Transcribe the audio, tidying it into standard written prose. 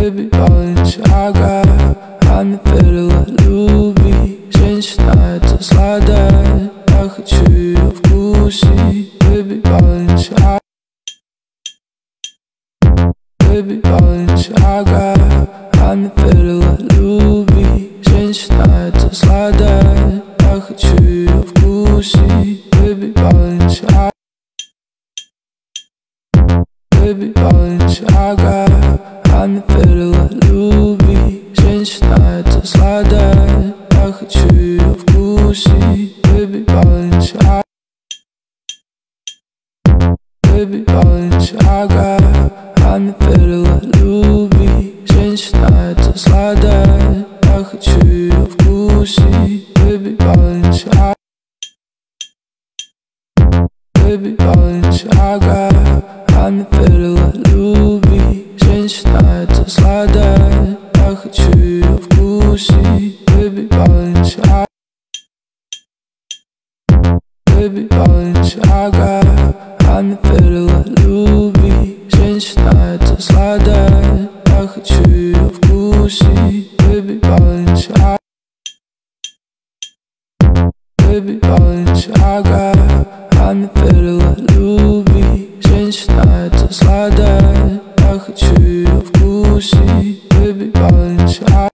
Baby, Balenciaga, она верила любви. Женщина эта сладая, я хочу ее вкусить. Baby, Balenciaga, Baby, Balenciaga, она верила любви. Женщина эта сладая, я хочу ее вкусить. Baby, Balenciaga, Baby, Balenciaga, она верила любви. Женщина эта сладая, я хочу ее вкусить. Baby, Balenciaga, Baby, Balenciaga, она верила любви. Женщина эта сладая, я хочу ее вкусить. Baby, Balenciaga, Baby, Balenciaga, она верила любви. Женщина эта сладая, я хочу ее вкусить. Baby, Balenciaga, Baby, Balenciaga, она верила любви. Женщина эта сладая, я хочу ее вкусить. Baby, Balenciaga, Baby, Balenciaga, она верила любви. Женщина эта сладая, я хочу ее вкусить. Baby, Balenciaga.